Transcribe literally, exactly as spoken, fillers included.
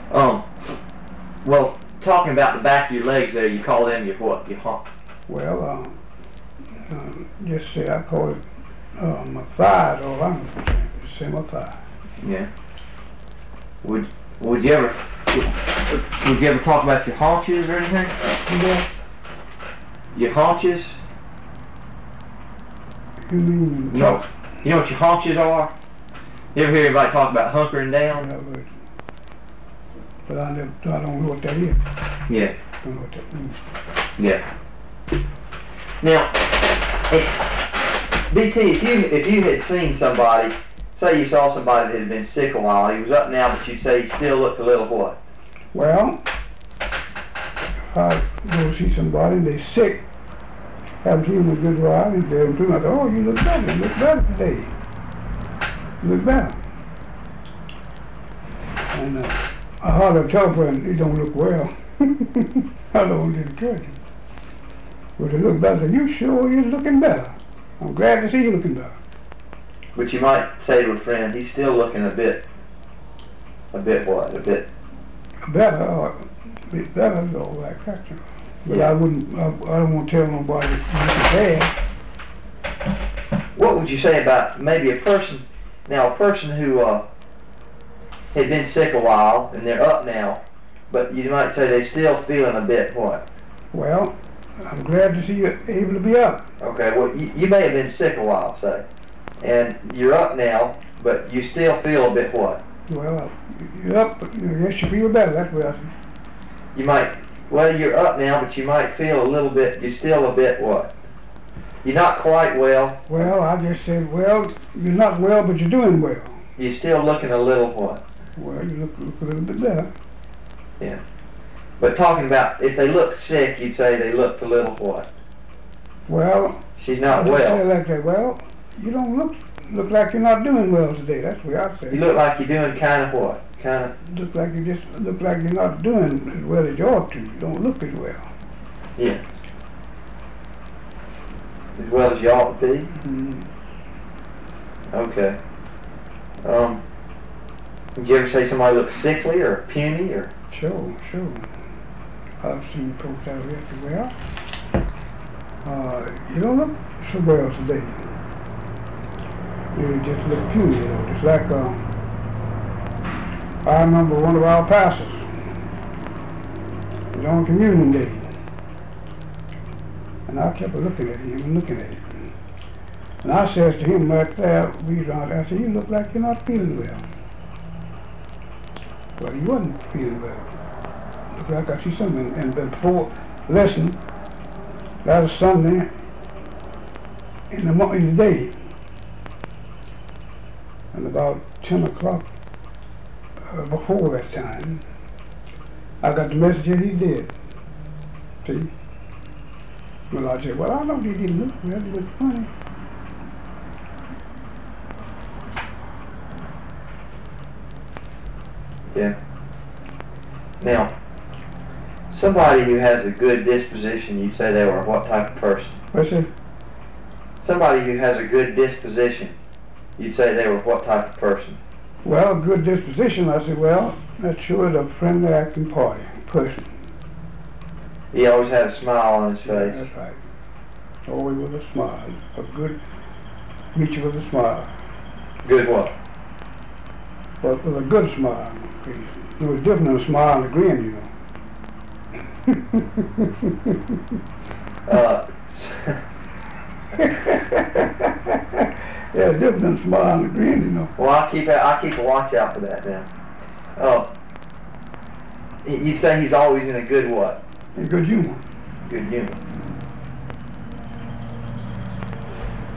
Um, well, talking about the back of your legs there, you call them your what? Your hump. Well, uh, uh, just say I call it uh, my thighs, or I'm just say my thigh. Yeah. Would Would you ever would, would you ever talk about your haunches or anything? Yeah. Your haunches? You mean? No. You know what your haunches are? You ever hear anybody talk about hunkering down? Yeah, but, but I never, I don't know what that is. Yeah. I don't know what that means. Yeah. Now, if, B T, if you if you had seen somebody, say you saw somebody that had been sick a while, he was up now, but you say he still looked a little what? Well, if I go see somebody and they're sick, haven't seen them a good while, and they're improving, I say, oh, you look better, you look better today. You look better. And uh, I hardly tell a friend, you don't look well. I don't encourage him. But they look better. You sure you're looking better. I'm glad to see you looking better. But you might say to a friend, he's still looking a bit, a bit what? A bit. Better, or a bit better, or like that. But Yeah. I wouldn't, I, I don't want to tell nobody you're looking bad. What would you say about maybe a person, now a person who uh, had been sick a while and they're up now, but you might say they're still feeling a bit what? Well, I'm glad to see you able to be up. Okay, well you, you may have been sick a while, say, and you're up now, but you still feel a bit what? Well, you're up, but yes, you feel better. That's what I said. You might, well you're up now, but you might feel a little bit, you're still a bit what? You're not quite well. Well, I just said, well, you're not well, but you're doing well. You're still looking a little what? Well, you look, look a little bit better. Yeah. But talking about if they look sick, you'd say they looked a little what? Well, She's not I just well. say like that. Well, you don't look look like you're not doing well today. That's what I say. You look like you're doing kind of what? Kind of. Look like you just look like you're not doing as well as you ought to. You don't look as well. Yeah. As well as you ought to be. Mm. Okay. Um. Did you ever say somebody looks sickly or puny or? Sure, sure. I've seen folks out here say, well, uh, you don't look so well today. You just look puny, you know. Just like uh, I remember one of our pastors. It was on Communion Day. And I kept looking at him and looking at him. And I says to him right there, we around there, I said, you look like you're not feeling well. Well, he wasn't feeling well. Looked like I see something. And before lesson, that was Sunday in the, mo- in the day. And about ten o'clock uh, before that time, I got the message that he did. See? Well, I said, well, I know he didn't look well, he looked funny. Yeah. Now, somebody who has a good disposition, you'd say they were what type of person? What's it? Somebody who has a good disposition, you'd say they were what type of person? Well, good disposition. I said, well, that's sure the friendly acting party person. He always had a smile on his face. That's right. Always with a smile. A good meet you with a smile. Good what? But with a good smile. It was different than a smile and a grin, you know. Uh, Yeah, different than a smile and a grin, you know. well, I keep I keep a watch out for that now. Uh, you say he's always in a good what? And good humor. Good humor.